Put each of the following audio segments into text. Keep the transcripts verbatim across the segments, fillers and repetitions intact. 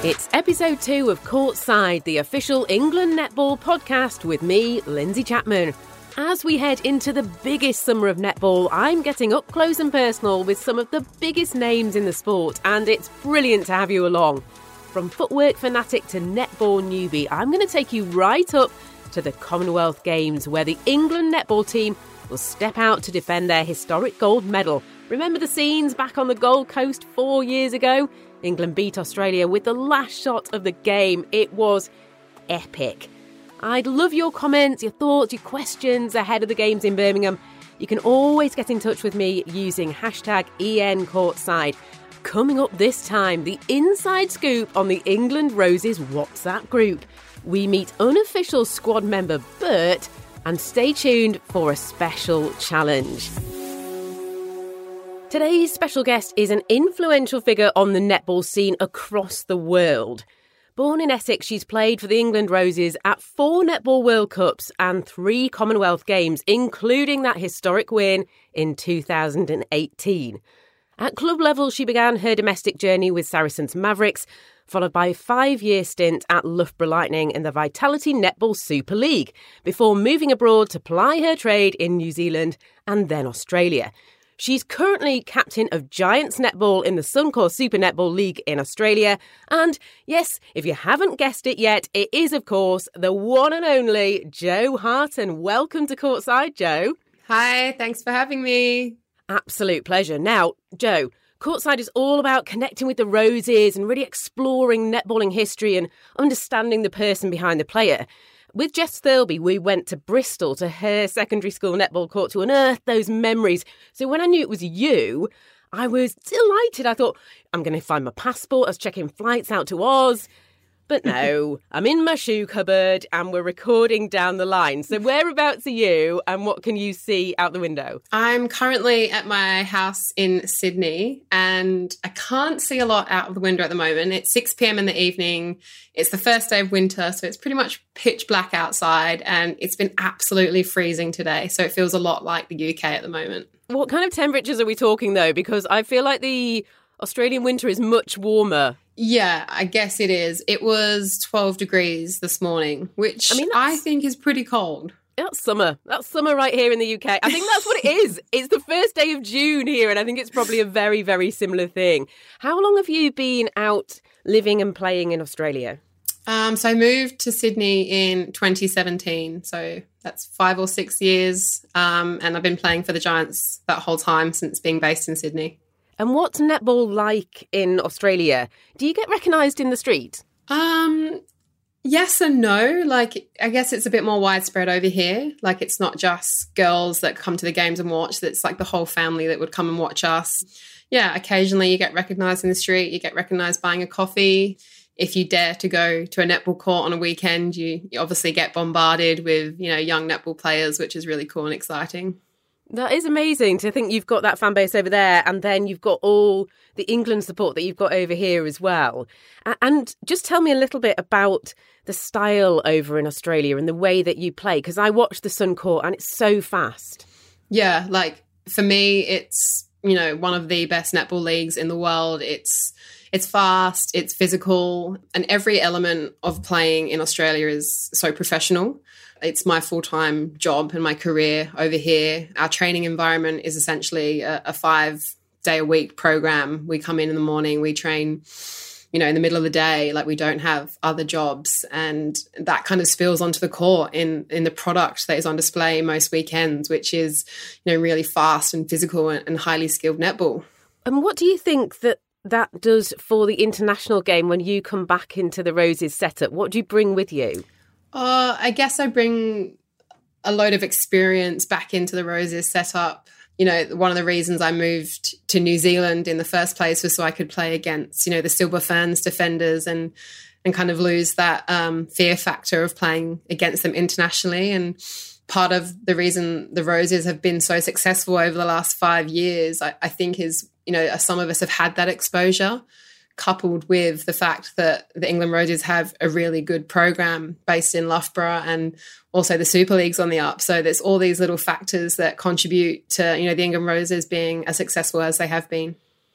It's episode two of Courtside, the official England netball podcast with me, Lindsay Chapman. As we head into the biggest summer of netball, I'm getting up close and personal with some of the biggest names in the sport, and it's brilliant to have you along. From footwork fanatic to netball newbie, I'm going to take you right up to the Commonwealth Games, where the England netball team will step out to defend their historic gold medal. Remember the scenes back on the Gold Coast four years ago? England beat Australia with the last shot of the game. It was epic. I'd love your comments, your thoughts, your questions ahead of the games in Birmingham. You can always get in touch with me using hashtag E N Courtside. Coming up this time, the inside scoop on the England Roses WhatsApp group. We meet unofficial squad member Bert, and stay tuned for a special challenge. Today's special guest is an influential figure on the netball scene across the world. Born in Essex, she's played for the England Roses at four Netball World Cups and three Commonwealth Games, including that historic win in two thousand eighteen. At club level, she began her domestic journey with Saracens Mavericks, followed by a five-year stint at Loughborough Lightning in the Vitality Netball Super League, before moving abroad to ply her trade in New Zealand and then Australia. She's currently captain of Giants Netball in the Suncorp Super Netball League in Australia. And yes, if you haven't guessed it yet, it is, of course, the one and only Jo Harten. Welcome to Courtside, Jo. Hi, thanks for having me. Absolute pleasure. Now, Jo, Courtside is all about connecting with the Roses and really exploring netballing history and understanding the person behind the player. With Jess Thirlby, we went to Bristol to her secondary school netball court to unearth those memories. So when I knew it was you, I was delighted. I thought, I'm going to find my passport. I was checking flights out to Oz. But no, I'm in my shoe cupboard and we're recording down the line. So whereabouts are you and what can you see out the window? I'm currently at my house in Sydney and I can't see a lot out of the window at the moment. It's six p.m. in the evening. It's the first day of winter, so it's pretty much pitch black outside and it's been absolutely freezing today. So it feels a lot like the U K at the moment. What kind of temperatures are we talking though? Because I feel like the Australian winter is much warmer. Yeah, I guess it is. It was twelve degrees this morning, which I, mean, I think is pretty cold. That's summer. That's summer right here in the U K. I think that's what it is. It's the first day of June here, and I think it's probably a very, very similar thing. How long have you been out living and playing in Australia? Um, so I moved to Sydney in twenty seventeen, so that's five or six years, um, and I've been playing for the Giants that whole time since being based in Sydney. And what's netball like in Australia? Do you get recognised in the street? Um, yes and no. Like, I guess it's a bit more widespread over here. Like, it's not just girls that come to the games and watch. It's like the whole family that would come and watch us. Yeah, occasionally you get recognised in the street. You get recognised buying a coffee. If you dare to go to a netball court on a weekend, you, you obviously get bombarded with, you know, young netball players, which is really cool and exciting. That is amazing to think you've got that fan base over there and then you've got all the England support that you've got over here as well. And just tell me a little bit about the style over in Australia and the way that you play, because I watched the Suncorp and it's so fast. Yeah, like for me, it's, you know, one of the best netball leagues in the world. It's it's fast, it's physical, and every element of playing in Australia is so professional. It's my full-time job and my career over here. Our training environment is essentially a, a five-day-a-week program. We come in in the morning, we train, you know, in the middle of the day, like we don't have other jobs. And that kind of spills onto the court in, in the product that is on display most weekends, which is, you know, really fast and physical and, and highly skilled netball. And what do you think that that does for the international game when you come back into the Roses setup? What do you bring with you? Uh, I guess I bring a load of experience back into the Roses setup. You know, one of the reasons I moved to New Zealand in the first place was so I could play against, you know, the Silver Ferns defenders and and kind of lose that um, fear factor of playing against them internationally. And part of the reason the Roses have been so successful over the last five years, I, I think is, you know, some of us have had that exposure, coupled with the fact that the England Roses have a really good program based in Loughborough and also the Super League's on the up. So there's all these little factors that contribute to, you know, the England Roses being as successful as they have been.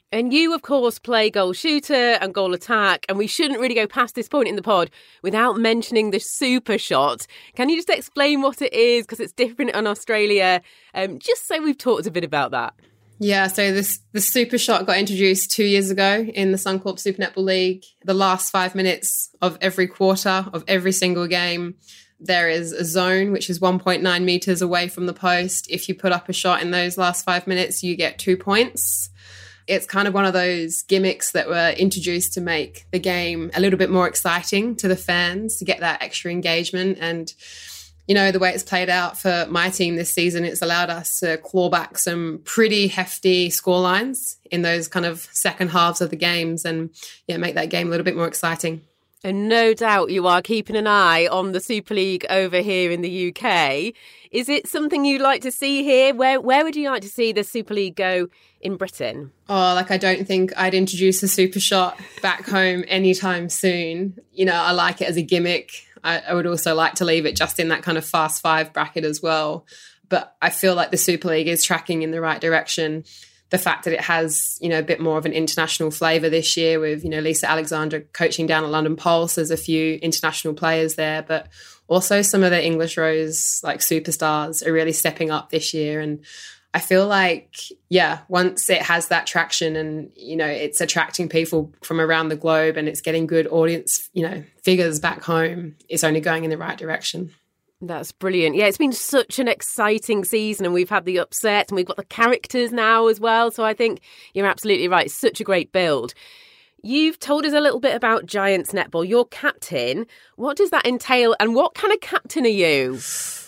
And you, of course, play goal shooter and goal attack, and we shouldn't really go past this point in the pod without mentioning the super shot. Can you just explain what it is, because it's different in Australia, um, just so we've talked a bit about that? Yeah, so this the super shot got introduced two years ago in the Suncorp Super Netball League. The last five minutes of every quarter of every single game, there is a zone which is one point nine metres away from the post. If you put up a shot in those last five minutes, you get two points. It's kind of one of those gimmicks that were introduced to make the game a little bit more exciting to the fans, to get that extra engagement. And, you know, the way it's played out for my team this season, it's allowed us to claw back some pretty hefty scorelines in those kind of second halves of the games and, yeah, make that game a little bit more exciting. And no doubt you are keeping an eye on the Super League over here in the U K. Is it something you'd like to see here? Where where would you like to see the Super League go in Britain? Oh, like I don't think I'd introduce a super shot back home anytime soon. You know, I like it as a gimmick. I, I would also like to leave it just in that kind of fast five bracket as well. But I feel like the Super League is tracking in the right direction. The fact that it has, you know, a bit more of an international flavour this year with, you know, Lisa Alexander coaching down at London Pulse. There's a few international players there, but also some of the English Rose, like superstars, are really stepping up this year. And I feel like, yeah, once it has that traction and, you know, it's attracting people from around the globe and it's getting good audience, you know, figures back home, it's only going in the right direction. That's brilliant. Yeah, it's been such an exciting season and we've had the upset and we've got the characters now as well. So I think you're absolutely right. It's such a great build. You've told us a little bit about Giants Netball. You're captain. What does that entail and what kind of captain are you?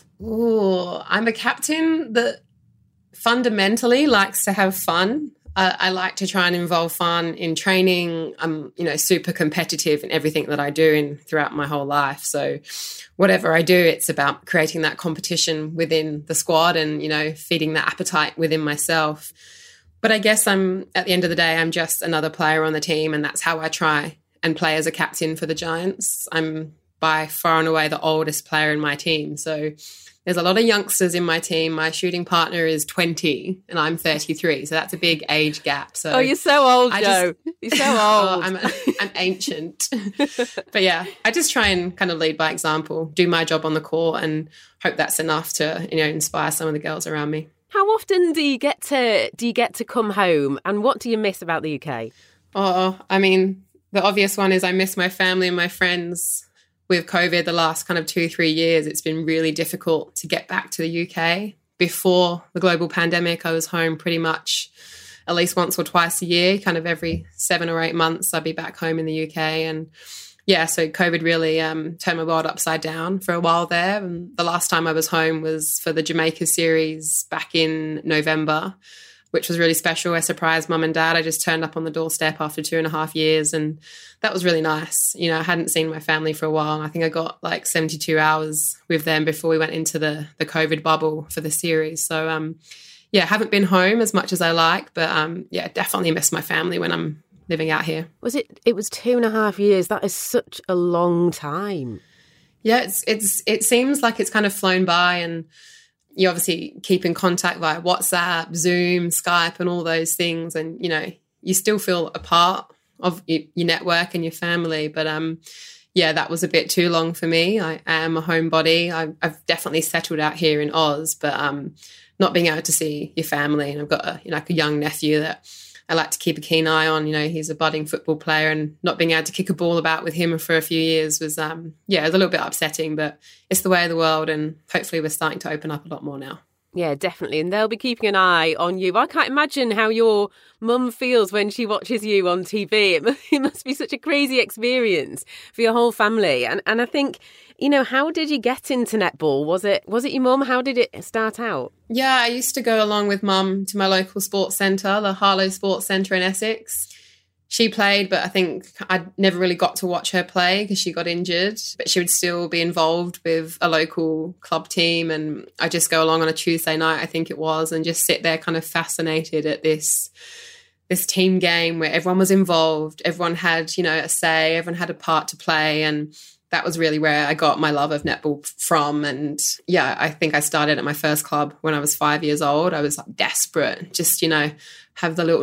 Oh, I'm a captain that fundamentally likes to have fun. Uh, I like to try and involve fun in training. I'm, you know, super competitive in everything that I do in throughout my whole life. So whatever I do, it's about creating that competition within the squad and, you know, feeding that appetite within myself. But I guess I'm, at the end of the day, I'm just another player on the team, and that's how I try and play as a captain for the Giants. I'm by far and away the oldest player in my team. So there's a lot of youngsters in my team. My shooting partner is twenty and I'm thirty-three. So that's a big age gap. So oh, you're so old, I Joe. Just, you're so oh, old. I'm, I'm ancient. But yeah, I just try and kind of lead by example, do my job on the court and hope that's enough to, you know, inspire some of the girls around me. How often do you get to do you get to come home and what do you miss about the U K? Oh, I mean, the obvious one is I miss my family and my friends. With COVID, the last kind of two, three years, it's been really difficult to get back to the U K. Before the global pandemic, I was home pretty much at least once or twice a year, kind of every seven or eight months, I'd be back home in the U K. And yeah, so COVID really um, turned my world upside down for a while there. And the last time I was home was for the Jamaica series back in November, which was really special. I surprised mum and dad. I just turned up on the doorstep after two and a half years and that was really nice. You know, I hadn't seen my family for a while and I think I got like seventy-two hours with them before we went into the the COVID bubble for the series. So, um, yeah, haven't been home as much as I like, but um, yeah, definitely miss my family when I'm living out here. Was it, it was two and a half years. That is such a long time. Yeah, it's it's it seems like it's kind of flown by and you obviously keep in contact via WhatsApp, Zoom, Skype and all those things. And, you know, you still feel a part of your, your network and your family. But, um, yeah, that was a bit too long for me. I am a homebody. I, I've definitely settled out here in Oz, but um, not being able to see your family. And I've got a, you know, like a young nephew that I like to keep a keen eye on. You know, he's a budding football player and not being able to kick a ball about with him for a few years was, um, yeah, it was a little bit upsetting, but it's the way of the world and hopefully we're starting to open up a lot more now. Yeah, definitely. And they'll be keeping an eye on you. I can't imagine how your mum feels when she watches you on T V. It must, it must be such a crazy experience for your whole family. And and I think, you know, how did you get into netball? Was it was it your mum? How did it start out? Yeah, I used to go along with mum to my local sports centre, the Harlow Sports Centre in Essex. She played, but I think I never really got to watch her play because she got injured. But she would still be involved with a local club team. And I just go along on a Tuesday night, I think it was, and just sit there kind of fascinated at this, this team game where everyone was involved. Everyone had, you know, a say, everyone had a part to play. And that was really where I got my love of netball from. And yeah, I think I started at my first club when I was five years old. I was like desperate, just, you know, have the little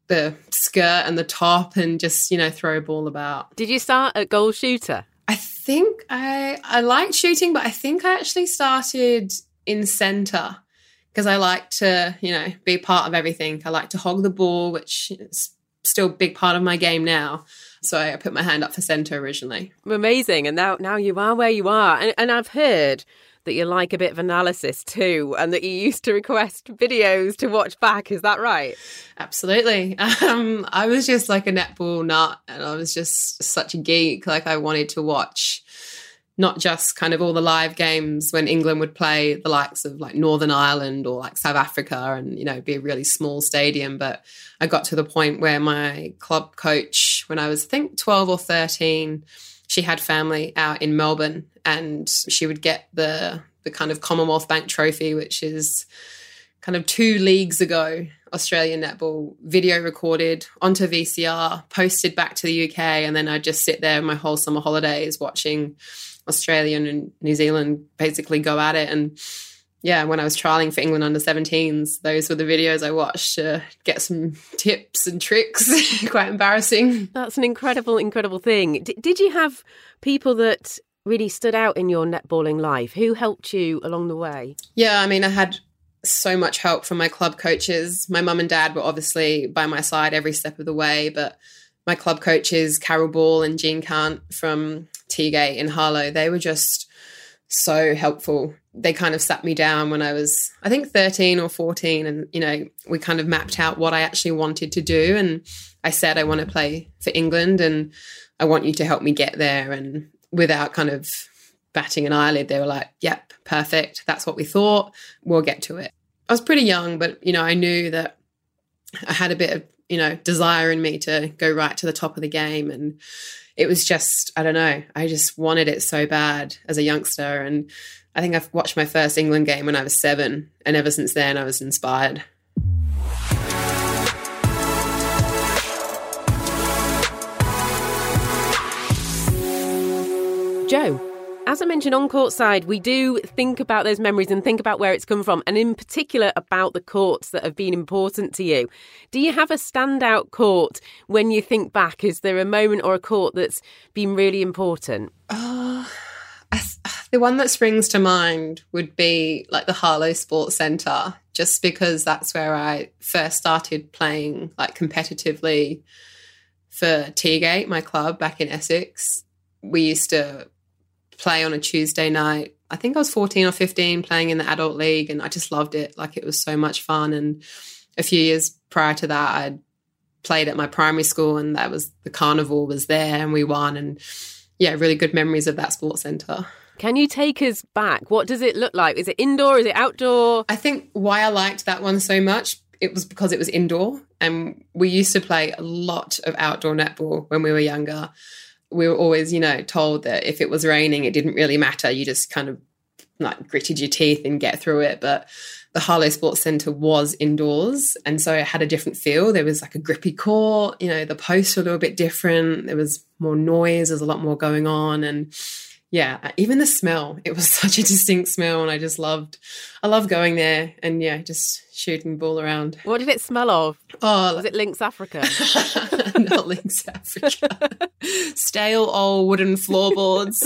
the skirt and the top and just, you know, throw a ball about. Did you start at goal shooter? I think I I liked shooting, but I think I actually started in centre because I like to, you know, be part of everything. I like to hog the ball, which is still a big part of my game now. So I put my hand up for centre originally. Amazing. And now now you are where you are. And, and I've heard that you like a bit of analysis too, and that you used to request videos to watch back. Is that right? Absolutely. Um, I was just like a netball nut, and I was just such a geek. Like I wanted to watch not just kind of all the live games when England would play the likes of like Northern Ireland or like South Africa and, you know, be a really small stadium. But I got to the point where my club coach, when I was, I think, twelve or thirteen, she had family out in Melbourne, and she would get the the kind of Commonwealth Bank Trophy, which is kind of two leagues ago, Australian netball, video recorded onto V C R, posted back to the U K, and then I'd just sit there my whole summer holidays watching Australian and New Zealand basically go at it. And yeah, when I was trialling for England under seventeens, those were the videos I watched to get some tips and tricks. Quite embarrassing. That's an incredible, incredible thing. D- did you have people that really stood out in your netballing life? Who helped you along the way? Yeah, I mean, I had so much help from my club coaches. My mum and dad were obviously by my side every step of the way, but my club coaches, Carol Ball and Jean Kant from Teagate in Harlow, they were just so helpful. They kind of sat me down when I was, I think, thirteen or fourteen, and, you know, we kind of mapped out what I actually wanted to do. And I said, I want to play for England and I want you to help me get there. And without kind of batting an eyelid, they were like, yep, perfect. That's what we thought. We'll get to it. I was pretty young, but, you know, I knew that I had a bit of, you know, desire in me to go right to the top of the game. And it was just, I don't know, I just wanted it so bad as a youngster. And I think I've watched my first England game when I was seven. And ever since then, I was inspired. Jo, as I mentioned on courtside, we do think about those memories and think about where it's come from, and in particular about the courts that have been important to you. Do you have a standout court when you think back? Is there a moment or a court that's been really important? Oh, I th- the one that springs to mind would be like the Harlow Sports Centre, just because that's where I first started playing like competitively for Teagate, my club back in Essex. We used to play on a Tuesday night. I think I was fourteen or fifteen playing in the adult league, and I just loved it. Like, it was so much fun. And a few years prior to that, I'd played at my primary school, and that was the carnival was there and we won. And yeah, really good memories of that sports centre. Can you take us back? What does it look like? Is it indoor? Is it outdoor? I think why I liked that one so much, it was because it was indoor, and we used to play a lot of outdoor netball when we were younger. We were always, you know, told that if it was raining, it didn't really matter. You just kind of like gritted your teeth and get through it. But the Harlow Sports Centre was indoors, and so it had a different feel. There was like a grippy court, you know, the posts were a little bit different. There was more noise. There's a lot more going on. And yeah, even the smell, it was such a distinct smell. And I just loved, I loved going there and yeah, just shooting ball around. What did it smell of? Oh, was it Lynx Africa? Not Lynx Africa. Stale old wooden floorboards.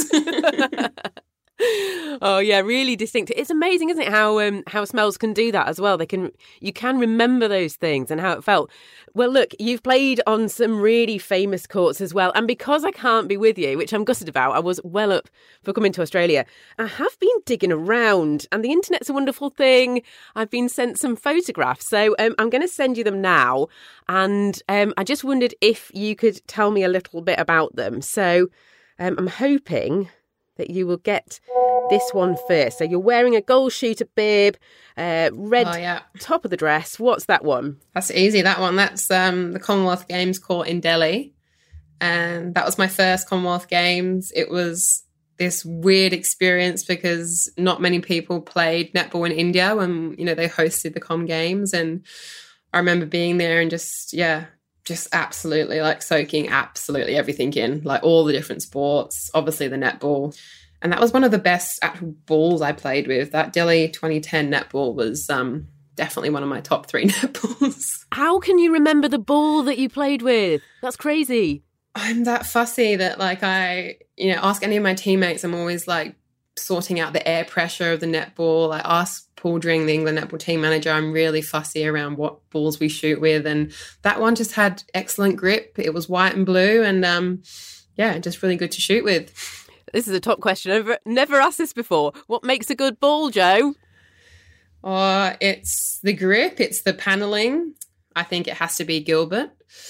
Oh yeah, really distinct. It's amazing, isn't it, how um, how smells can do that as well. They can, you can remember those things and how it felt. Well, look, you've played on some really famous courts as well, and because I can't be with you, which I'm gutted about, I was well up for coming to Australia. I have been digging around, and the internet's a wonderful thing. I've been sent some photographs, so um, I'm going to send you them now. And um, I just wondered if you could tell me a little bit about them. So um, I'm hoping that you will get this one first. So you're wearing a goal shooter bib, uh, red oh, yeah. top of the dress. What's that one? That's easy, that one. That's um, the Commonwealth Games court in Delhi. And that was my first Commonwealth Games. It was this weird experience because not many people played netball in India when, you know, they hosted the Com Games. And I remember being there and just, yeah, just absolutely like soaking absolutely everything in, like all the different sports, obviously the netball. And that was one of the best actual balls I played with. That Delhi twenty ten netball was um, definitely one of my top three netballs. How can you remember the ball that you played with? That's crazy. I'm that fussy that like I, you know, ask any of my teammates, I'm always like sorting out the air pressure of the netball. I ask Paul Dring, the England netball team manager, I'm really fussy around what balls we shoot with. And that one just had excellent grip. It was white and blue and um, yeah, just really good to shoot with. This is a top question. I've never asked this before. What makes a good ball, Jo? Oh, it's the grip, it's the paneling. I think it has to be Gilbert.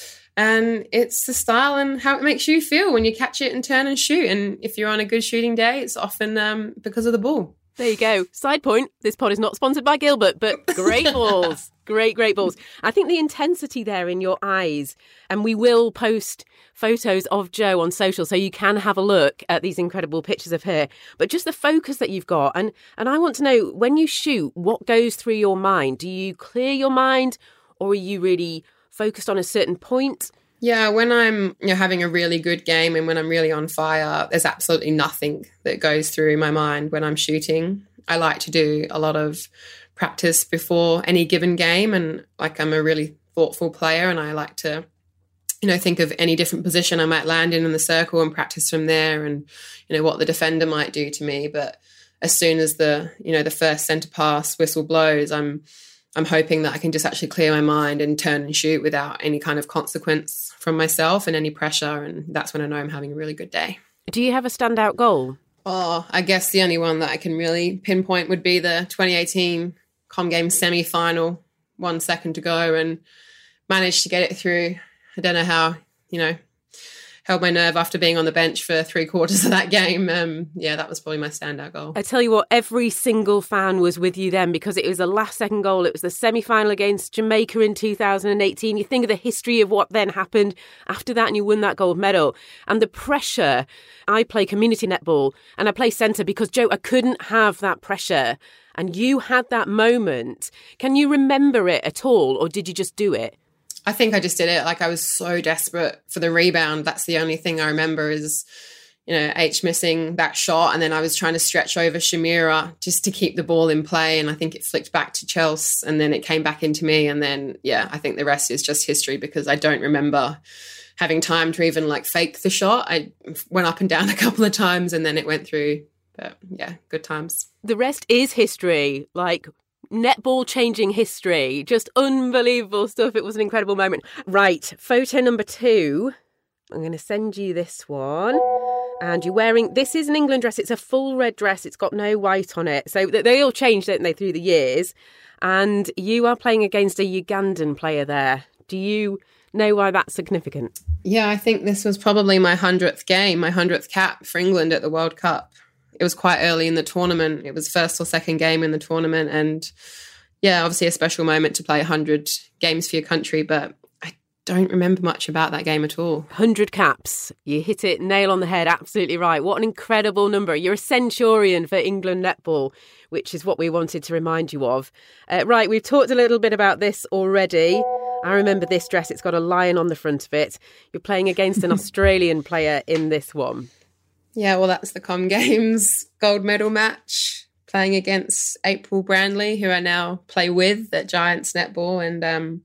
And it's the style and how it makes you feel when you catch it and turn and shoot. And if you're on a good shooting day, it's often um, because of the ball. There you go. Side point, this pod is not sponsored by Gilbert, but great balls. Great, great balls. I think the intensity there in your eyes, and we will post photos of Jo on social so you can have a look at these incredible pictures of her, but just the focus that you've got. And, and I want to know, when you shoot, what goes through your mind? Do you clear your mind or are you really focused on a certain point? Yeah, when I'm you know, having a really good game and when I'm really on fire, there's absolutely nothing that goes through my mind when I'm shooting. I like to do a lot of practice before any given game, and like I'm a really thoughtful player and I like to, you know, think of any different position I might land in in the circle and practice from there and, you know, what the defender might do to me. But as soon as the, you know, the first centre pass whistle blows, I'm I'm hoping that I can just actually clear my mind and turn and shoot without any kind of consequence from myself and any pressure. And that's when I know I'm having a really good day. Do you have a standout goal? Oh, I guess the only one that I can really pinpoint would be the twenty eighteen Com Games semi-final, one second to go, and managed to get it through. I don't know how, you know, held my nerve after being on the bench for three quarters of that game. Um, yeah, that was probably my standout goal. I tell you what, every single fan was with you then because it was a last second goal. It was the semi-final against Jamaica in two thousand eighteen. You think of the history of what then happened after that and you won that gold medal. And the pressure. I play community netball and I play centre because, Jo, I couldn't have that pressure. And you had that moment. Can you remember it at all or did you just do it? I think I just did it. Like I was so desperate for the rebound. That's the only thing I remember is, you know, H missing that shot. And then I was trying to stretch over Shamira just to keep the ball in play. And I think it flicked back to Chelsea and then it came back into me. And then, yeah, I think the rest is just history because I don't remember having time to even like fake the shot. I went up and down a couple of times and then it went through. But yeah, good times. The rest is history. Like, netball changing history. Just unbelievable stuff. It was an incredible moment. Right, photo number two. I'm going to send you this one. And you're wearing, this is an England dress. It's a full red dress. It's got no white on it. So they all changed, don't they, through the years. And you are playing against a Ugandan player there. Do you know why that's significant? Yeah, I think this was probably my hundredth game, my hundredth cap for England at the World Cup. It was quite early in the tournament. It was first or second game in the tournament. And yeah, obviously a special moment to play one hundred games for your country, but I don't remember much about that game at all. one hundred caps. You hit it nail on the head. Absolutely right. What an incredible number. You're a centurion for England netball, which is what we wanted to remind you of. Uh, right, we've talked a little bit about this already. I remember this dress. It's got a lion on the front of it. You're playing against an Australian player in this one. Yeah, well, that's the Com Games gold medal match, playing against April Brandley, who I now play with at Giants Netball. And um,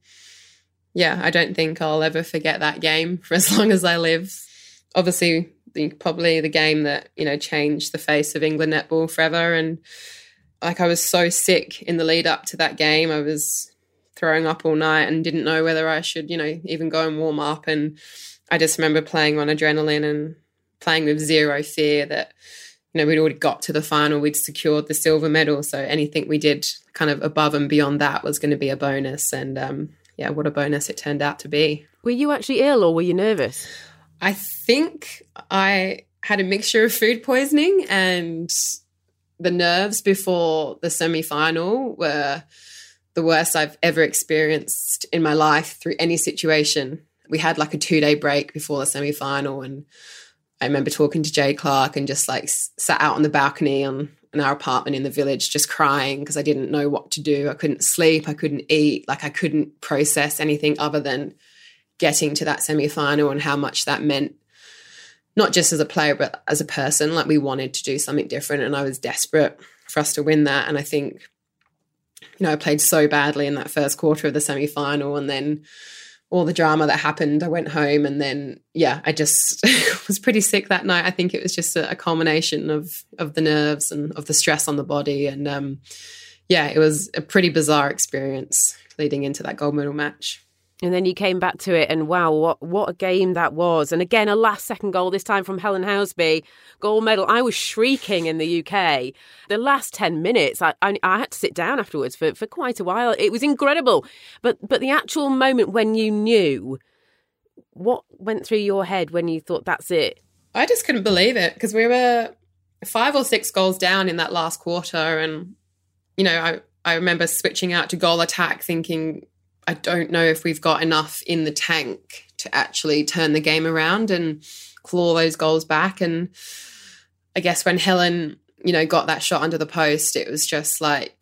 yeah, I don't think I'll ever forget that game for as long as I live. Obviously, the, probably the game that, you know, changed the face of England netball forever. And like I was so sick in the lead up to that game. I was throwing up all night and didn't know whether I should, you know, even go and warm up. And I just remember playing on adrenaline and playing with zero fear that, you know, we'd already got to the final, we'd secured the silver medal. So anything we did kind of above and beyond that was going to be a bonus. And um, yeah, what a bonus it turned out to be. Were you actually ill or were you nervous? I think I had a mixture of food poisoning and the nerves before the semi-final were the worst I've ever experienced in my life through any situation. We had like a two-day break before the semi-final and I remember talking to Jay Clark and just like sat out on the balcony on in our apartment in the village just crying because I didn't know what to do. I couldn't sleep. I couldn't eat. Like I couldn't process anything other than getting to that semi-final and how much that meant, not just as a player, but as a person. Like we wanted to do something different and I was desperate for us to win that. And I think you know, I played so badly in that first quarter of the semi-final, and then all the drama that happened, I went home, and then, yeah, I just was pretty sick that night. I think it was just a, a culmination of of the nerves and of the stress on the body. And, um, yeah, it was a pretty bizarre experience leading into that gold medal match. And then you came back to it, and wow, what what a game that was. And again, a last-second goal, this time from Helen Housby, gold medal. I was shrieking in the U K. The last ten minutes, I, I, I had to sit down afterwards for, for quite a while. It was incredible. But but the actual moment when you knew, what went through your head when you thought, that's it? I just couldn't believe it, because we were five or six goals down in that last quarter. And, you know, I, I remember switching out to goal attack thinking, I don't know if we've got enough in the tank to actually turn the game around and claw those goals back. And I guess when Helen, you know, got that shot under the post, it was just like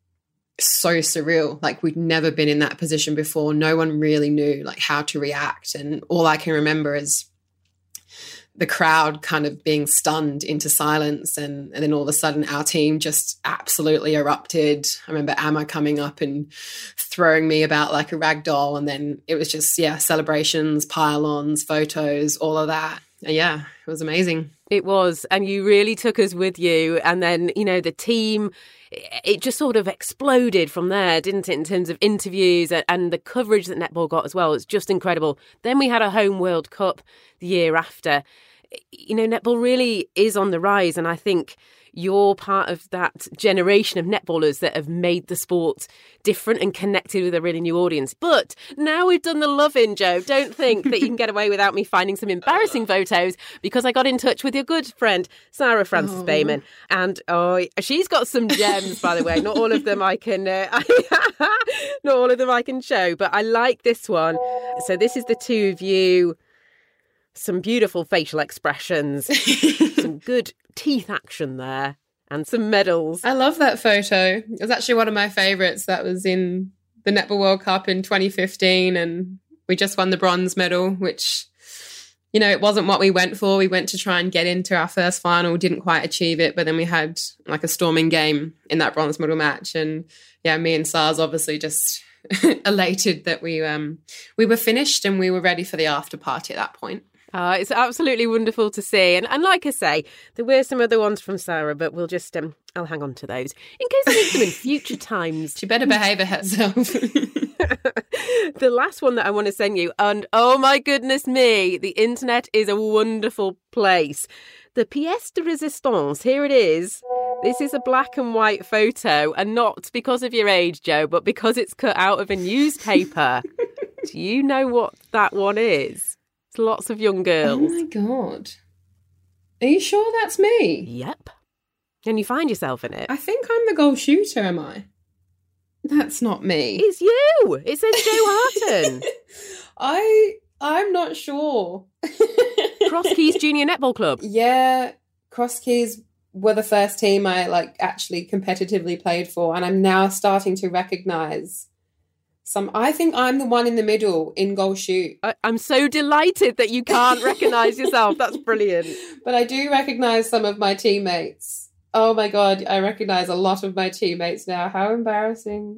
so surreal. Like, we'd never been in that position before. No one really knew like how to react. And all I can remember is the crowd kind of being stunned into silence, and, and then all of a sudden our team just absolutely erupted. I remember Amma coming up and throwing me about like a rag doll, and then it was just, yeah, celebrations, pile-ons, photos, all of that. And yeah, it was amazing. It was, and you really took us with you. And then, you know, the team, it just sort of exploded from there, didn't it, in terms of interviews and the coverage that netball got as well. It's just incredible. Then we had a home World Cup the year after. You know, netball really is on the rise, and I think you're part of that generation of netballers that have made the sport different and connected with a really new audience. But now we've done the love-in, Jo, don't think that you can get away without me finding some embarrassing photos, because I got in touch with your good friend, Sarah Frances oh. Bayman. And oh, she's got some gems, by the way. Not all of them I can, uh, not all of them I can show, but I like this one. So this is the two of you. Some beautiful facial expressions, some good teeth action there, and some medals. I love that photo. It was actually one of my favourites. That was in the Netball World Cup in twenty fifteen, and we just won the bronze medal, which, you know, it wasn't what we went for. We went to try and get into our first final, didn't quite achieve it, but then we had like a storming game in that bronze medal match. And yeah, me and Sars obviously just elated that we um we were finished and we were ready for the after party at that point. Uh, it's absolutely wonderful to see. And, and like I say, there were some other ones from Sarah, but we'll just, um, I'll hang on to those in case I need them in future times. She better behave herself. The last one that I want to send you, and oh my goodness me, the internet is a wonderful place. The pièce de résistance, here it is. This is a black and white photo, and not because of your age, Jo, but because it's cut out of a newspaper. Do you know what that one is? Lots of young girls. Oh my God. Are you sure that's me? Yep. And you find yourself in it. I think I'm the goal shooter, am I? That's not me. It's you. It says Jo Harton. I, I'm not sure. Cross Keys Junior Netball Club. Yeah. Cross Keys were the first team I like actually competitively played for, and I'm now starting to recognise Some, I think I'm the one in the middle in goal shoot. I, I'm so delighted that you can't recognise yourself. That's brilliant. But I do recognise some of my teammates. Oh my God, I recognise a lot of my teammates now. How embarrassing.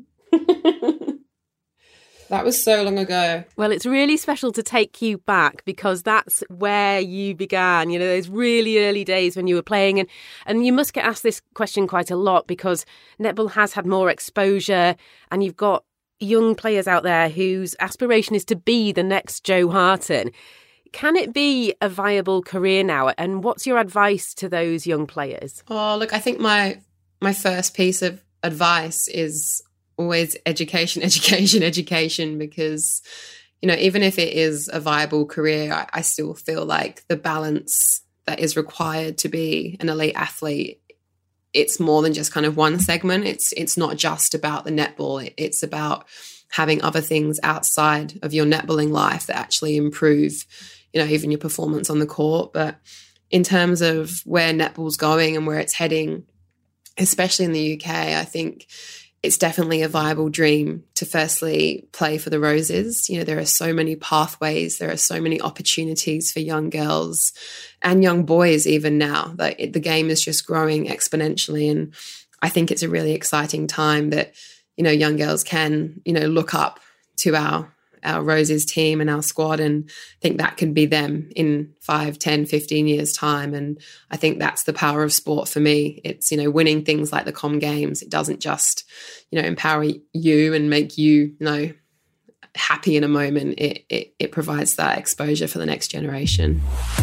That was so long ago. Well, it's really special to take you back, because that's where you began, you know, those really early days when you were playing. And, and you must get asked this question quite a lot, because netball has had more exposure, and you've got young players out there whose aspiration is to be the next Jo Harton. Can it be a viable career now? And what's your advice to those young players? Oh, look, I think my my first piece of advice is always education, education, education, because, you know, even if it is a viable career, I, I still feel like the balance that is required to be an elite athlete, it's more than just kind of one segment. It's it's not just about the netball. It, it's about having other things outside of your netballing life that actually improve, you know, even your performance on the court. But in terms of where netball's going and where it's heading, especially in the U K, I think it's definitely a viable dream to firstly play for the Roses. You know, there are so many pathways, there are so many opportunities for young girls and young boys even now. That the game is just growing exponentially, and I think it's a really exciting time that, you know, young girls can, you know, look up to our our Roses team and our squad and think that can be them in five, ten, fifteen years time. And I think that's the power of sport for me. It's, you know, winning things like the Com Games. It doesn't just, you know, empower you and make you, you know, happy in a moment. It, it, it provides that exposure for the next generation.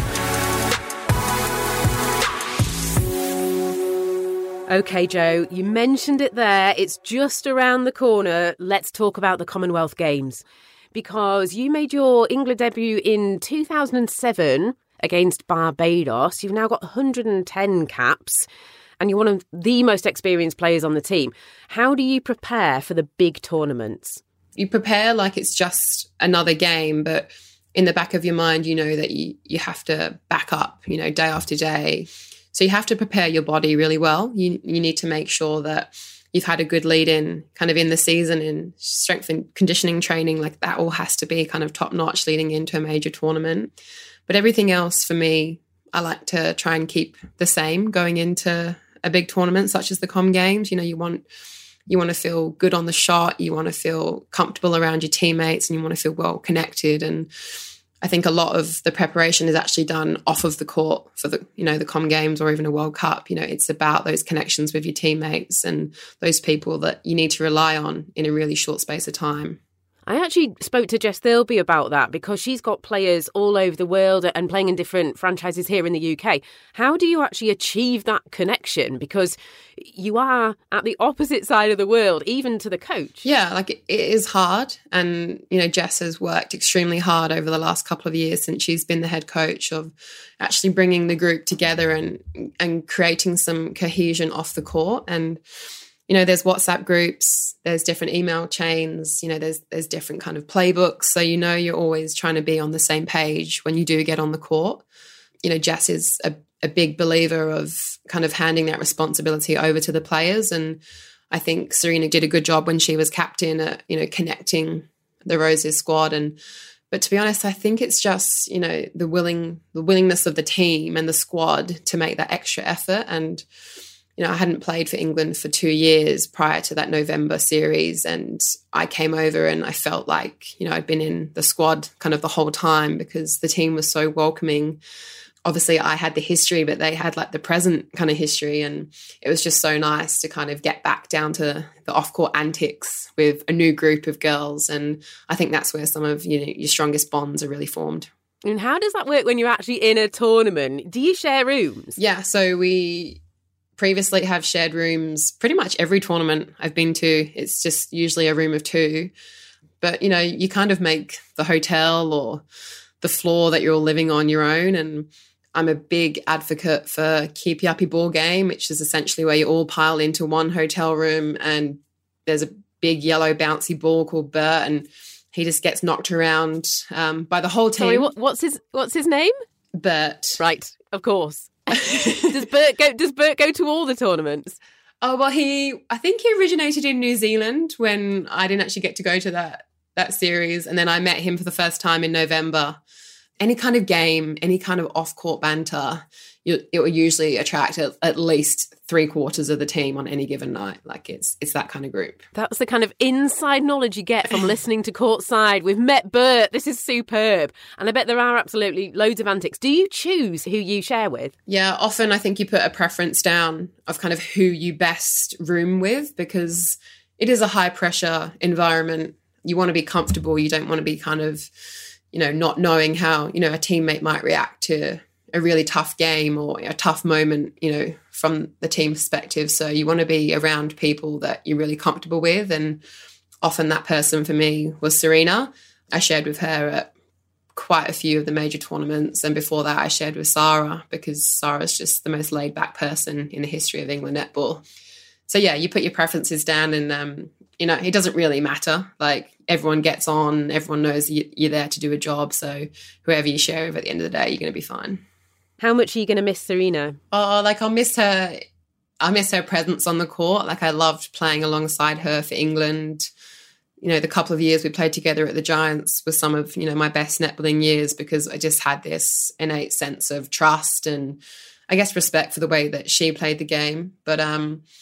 Okay, Jo, you mentioned it there. It's just around the corner. Let's talk about the Commonwealth Games, because you made your England debut in two thousand seven against Barbados. You've now got one hundred ten caps and you're one of the most experienced players on the team. How do you prepare for the big tournaments? You prepare like it's just another game, but in the back of your mind, you know that you, you have to back up, you know, day after day. So you have to prepare your body really well. You you need to make sure that you've had a good lead in kind of in the season in strength and conditioning training. Like that all has to be kind of top notch leading into a major tournament. But everything else for me, I like to try and keep the same going into a big tournament such as the Com Games. You know, you want you want to feel good on the shot. You want to feel comfortable around your teammates and you want to feel well connected. And I think a lot of the preparation is actually done off of the court for the, you know, the Com Games or even a World Cup. You know, it's about those connections with your teammates and those people that you need to rely on in a really short space of time. I actually spoke to Jess Thirlby about that because she's got players all over the world and playing in different franchises here in the U K. How do you actually achieve that connection? Because you are at the opposite side of the world, even to the coach. Yeah, like it, it is hard. And, you know, Jess has worked extremely hard over the last couple of years since she's been the head coach of actually bringing the group together and and creating some cohesion off the court. And you know, there's WhatsApp groups, there's different email chains, you know, there's there's different kind of playbooks. So, you know, you're always trying to be on the same page when you do get on the court. You know, Jess is a, a big believer of kind of handing that responsibility over to the players. And I think Sarina did a good job when she was captain at, you know, connecting the Roses squad. And but to be honest, I think it's just, you know, the willing the willingness of the team and the squad to make that extra effort. And you know, I hadn't played for England for two years prior to that November series. And I came over and I felt like, you know, I'd been in the squad kind of the whole time because the team was so welcoming. Obviously, I had the history, but they had like the present kind of history. And it was just so nice to kind of get back down to the off-court antics with a new group of girls. And I think that's where some of, you know, your strongest bonds are really formed. And how does that work when you're actually in a tournament? Do you share rooms? Yeah, so we previously have shared rooms pretty much every tournament I've been to. It's just usually a room of two. But, you know, you kind of make the hotel or the floor that you're all living on your own. And I'm a big advocate for Keep Yappy Ball Game, which is essentially where you all pile into one hotel room and there's a big yellow bouncy ball called Bert and he just gets knocked around um, by the whole team. Sorry, what, what's his what's his name? Bert. Right, of course. does Bert go does Bert go to all the tournaments? Oh well, he I think he originated in New Zealand when I didn't actually get to go to that that series, and then I met him for the first time in November. Any kind of game, any kind of off-court banter, you, it will usually attract at, at least three quarters of the team on any given night. Like it's it's that kind of group. That's the kind of inside knowledge you get from listening to Courtside. We've met Bert. This is superb. And I bet there are absolutely loads of antics. Do you choose who you share with? Yeah, often I think you put a preference down of kind of who you best room with because it is a high-pressure environment. You want to be comfortable. You don't want to be kind of, you know, not knowing how, you know, a teammate might react to a really tough game or a tough moment, you know, from the team perspective. So you want to be around people that you're really comfortable with. And often that person for me was Sarina. I shared with her at quite a few of the major tournaments. And before that, I shared with Sarah because Sarah's just the most laid back person in the history of England netball. So yeah, you put your preferences down and, um, you know, it doesn't really matter. Like everyone gets on, everyone knows you're there to do a job. So whoever you share with at the end of the day, you're going to be fine. How much are you going to miss Sarina? Oh, like I'll miss her. I miss her presence on the court. Like I loved playing alongside her for England. You know, the couple of years we played together at the Giants was some of, you know, my best netballing years because I just had this innate sense of trust and I guess respect for the way that she played the game. But, um,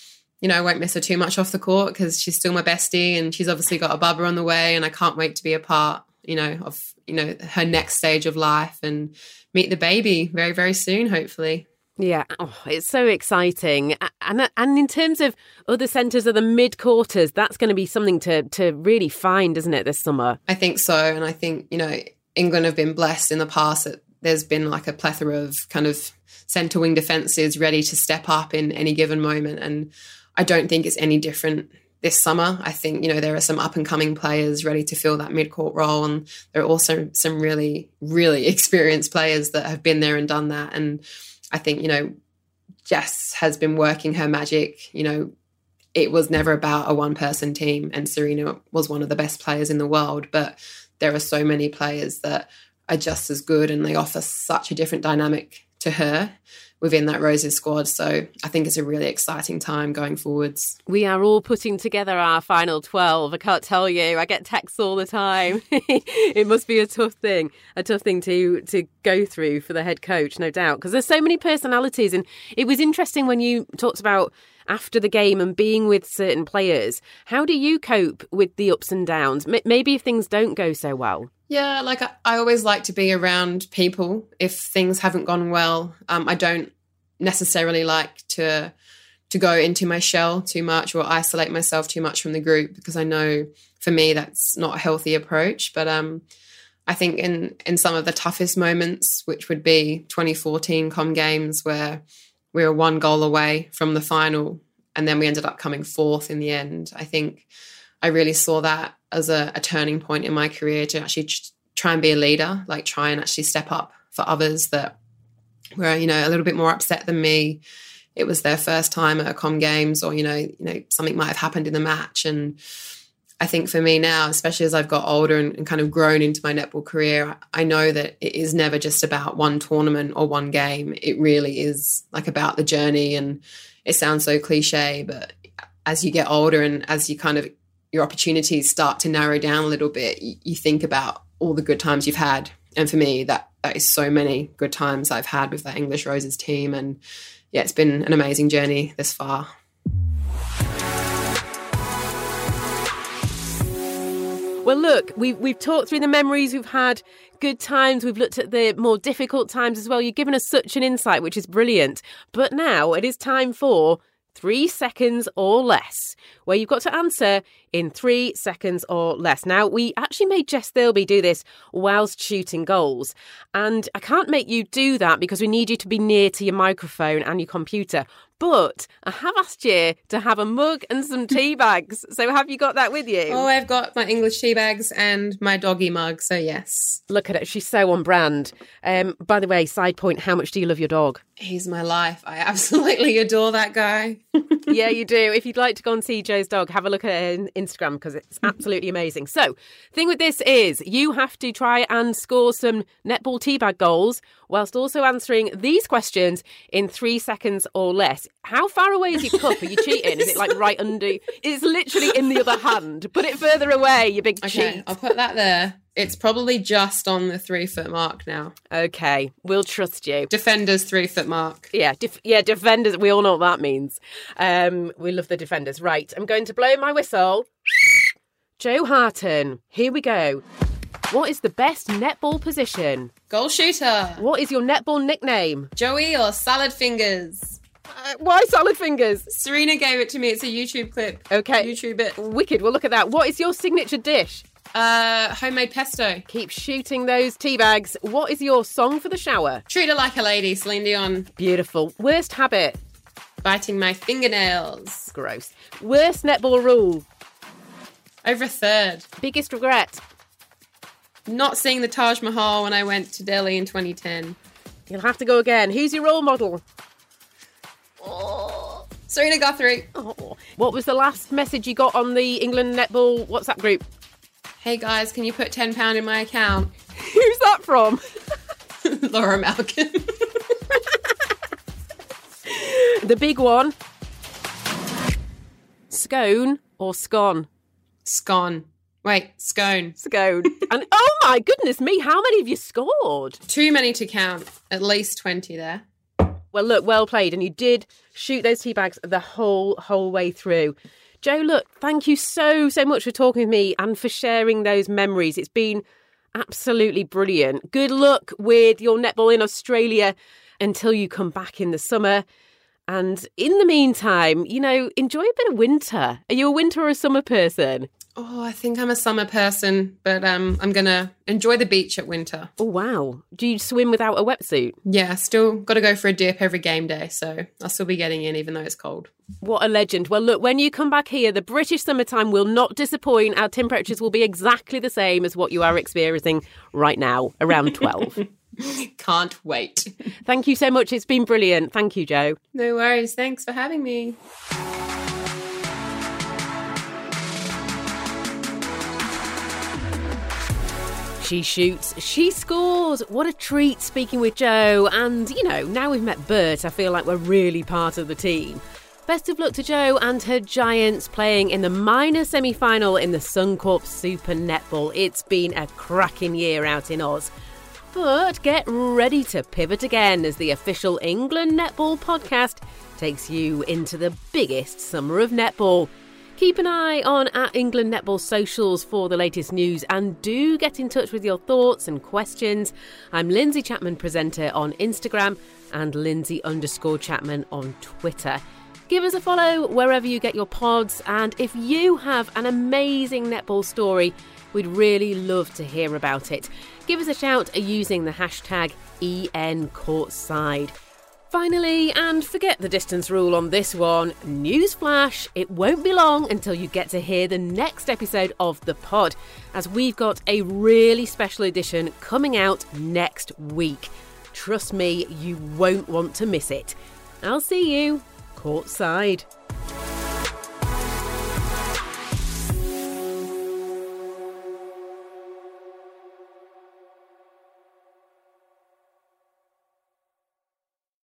you know, I won't miss her too much off the court because she's still my bestie, and she's obviously got a bubba on the way, and I can't wait to be a part, you know, of, you know, her next stage of life and meet the baby very, very soon, hopefully. Yeah, oh, it's so exciting. And and in terms of other centres of the mid-quarters, that's going to be something to to really find, isn't it, this summer? I think so. And I think, you know, England have been blessed in the past that there's been like a plethora of kind of centre wing defences ready to step up in any given moment. And I don't think it's any different this summer. I think, you know, there are some up-and-coming players ready to fill that mid-court role, and there are also some really, really experienced players that have been there and done that. And I think, you know, Jess has been working her magic. You know, it was never about a one-person team, and Serena was one of the best players in the world, but there are so many players that are just as good, and they offer such a different dynamic to her within that Roses squad. So I think it's a really exciting time going forwards. We are all putting together our final twelve. I can't tell you. I get texts all the time. It must be a tough thing, a tough thing to to go through for the head coach, no doubt, because there's so many personalities. And it was interesting when you talked about after the game and being with certain players. How do you cope with the ups and downs? M- maybe if things don't go so well. Yeah, like I, I always like to be around people if things haven't gone well. Um, I don't necessarily like to to go into my shell too much or isolate myself too much from the group, because I know for me that's not a healthy approach. But um, I think in, in some of the toughest moments, which would be twenty fourteen Com Games, where we were one goal away from the final and then we ended up coming fourth in the end, I think I really saw that as a, a turning point in my career to actually try and be a leader, like try and actually step up for others that were, you know, a little bit more upset than me. It was their first time at a Com Games, or, you know, you know, something might have happened in the match. And I think for me now, especially as I've got older and, and kind of grown into my netball career, I know that it is never just about one tournament or one game. It really is like about the journey. And it sounds so cliche, but as you get older and as you kind of, your opportunities start to narrow down a little bit, you, you think about all the good times you've had. And for me, that that is so many good times I've had with that English Roses team. And yeah, it's been an amazing journey this far. Well, look, we've, we've talked through the memories, we've had good times, we've looked at the more difficult times as well. You've given us such an insight, which is brilliant. But now it is time for three seconds or less, where you've got to answer in three seconds or less. Now, we actually made Jess Thirlby do this whilst shooting goals. And I can't make you do that because we need you to be near to your microphone and your computer. But I have asked you to have a mug and some tea bags. So have you got that with you? Oh, I've got my English tea bags and my doggy mug. So yes. Look at it. She's so on brand. Um, by the way, side point, how much do you love your dog? He's my life. I absolutely adore that guy. Yeah, you do. If you'd like to go and see Joe's dog, have a look at it on Instagram because it's absolutely amazing. So, thing with this is you have to try and score some netball teabag goals whilst also answering these questions in three seconds or less. How far away is your cup? Are you cheating? Is it like right under? It's literally in the other hand. Put it further away, you big okay, cheat. I'll put that there. It's probably just on the three foot mark now. Okay, we'll trust you. Defenders three foot mark. Yeah, def- yeah, defenders. We all know what that means. Um, we love the defenders. Right, I'm going to blow my whistle. Jo Harten, here we go. What is the best netball position? Goal shooter. What is your netball nickname? Joey or Salad Fingers? Uh, why Salad Fingers? Serena gave it to me. It's a YouTube clip. Okay. YouTube it. Wicked. Well, look at that. What is your signature dish? Uh, homemade pesto. Keep shooting those tea bags. What is your song for the shower? Treat her like a lady, Celine Dion. Beautiful. Worst habit? Biting my fingernails. Gross. Worst netball rule? Over a third. Biggest regret? Not seeing the Taj Mahal when I went to Delhi in twenty ten. You'll have to go again. Who's your role model? Oh, Serena Guthrie. Oh. What was the last message you got on the England Netball WhatsApp group? Hey guys, can you put ten pounds in my account? Who's that from? Laura Malcolm. The big one. Scone or scone? Scone. Wait, scone. Scone. And oh my goodness me, how many have you scored? Too many to count. At least twenty there. Well, look, well played. And you did shoot those tea bags the whole, whole way through. Jo, look, thank you so, so much for talking with me and for sharing those memories. It's been absolutely brilliant. Good luck with your netball in Australia until you come back in the summer. And in the meantime, you know, enjoy a bit of winter. Are you a winter or a summer person? Oh, I think I'm a summer person, but um, I'm going to enjoy the beach at winter. Oh, wow. Do you swim without a wetsuit? Yeah, still got to go for a dip every game day, so I'll still be getting in even though it's cold. What a legend. Well, look, when you come back here, the British summertime will not disappoint. Our temperatures will be exactly the same as what you are experiencing right now, around twelve. Can't wait. Thank you so much. It's been brilliant. Thank you, Jo. No worries. Thanks for having me. She shoots, she scores. What a treat speaking with Jo. And, you know, now we've met Bert, I feel like we're really part of the team. Best of luck to Jo and her Giants playing in the minor semi-final in the Suncorp Super Netball. It's been a cracking year out in Oz. But get ready to pivot again as the official England Netball podcast takes you into the biggest summer of netball. Keep an eye on at England Netball socials for the latest news and do get in touch with your thoughts and questions. I'm Lindsay Chapman, presenter on Instagram, and Lindsay underscore Chapman on Twitter. Give us a follow wherever you get your pods, and if you have an amazing netball story, we'd really love to hear about it. Give us a shout using the hashtag E N Courtside. Finally, and forget the distance rule on this one, newsflash, it won't be long until you get to hear the next episode of the pod, as we've got a really special edition coming out next week. Trust me, you won't want to miss it. I'll see you courtside.